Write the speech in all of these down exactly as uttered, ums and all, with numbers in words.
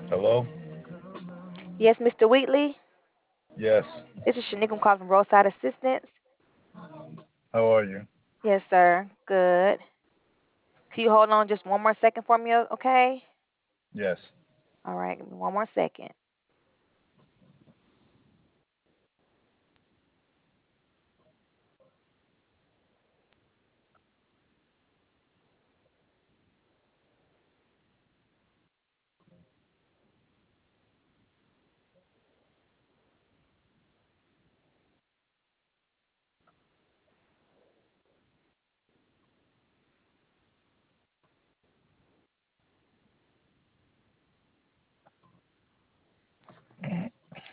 Hello? Yes, Mister Wheatley. Yes. This is Shanique. I'm calling from Roadside Assistance. How are you? Yes, sir. Good. Can you hold on just one more second for me, o- okay? Yes. All right, give me one more second. Okay.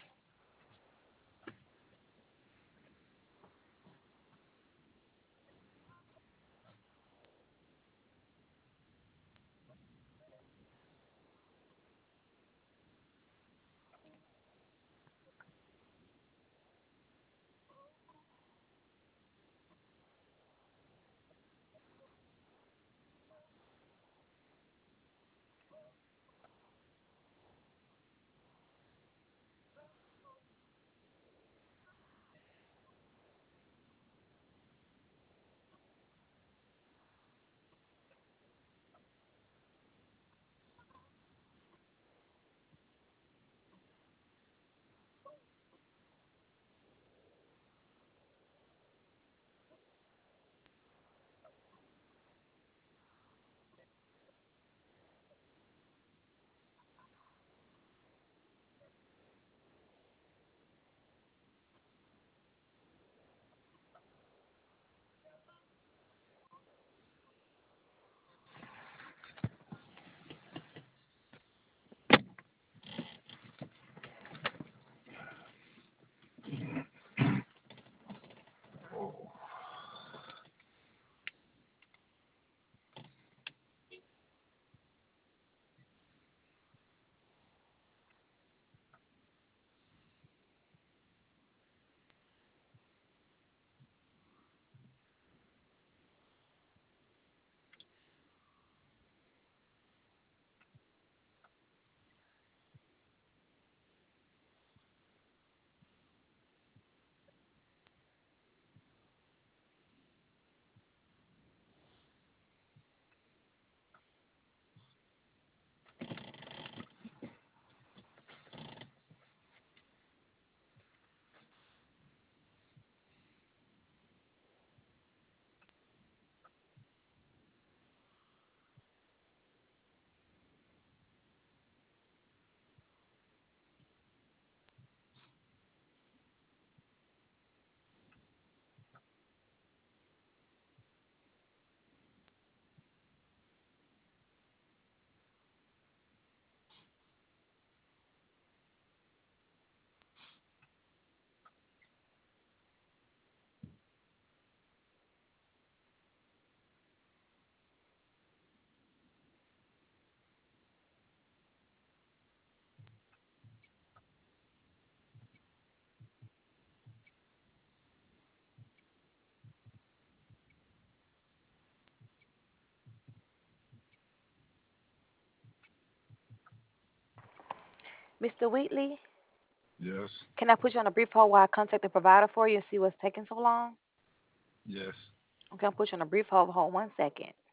Mister Wheatley, Yes. can I put you on a brief hold while I contact the provider for you and see what's taking so long? Yes. Okay, I'll put you on a brief hold. Hold one second.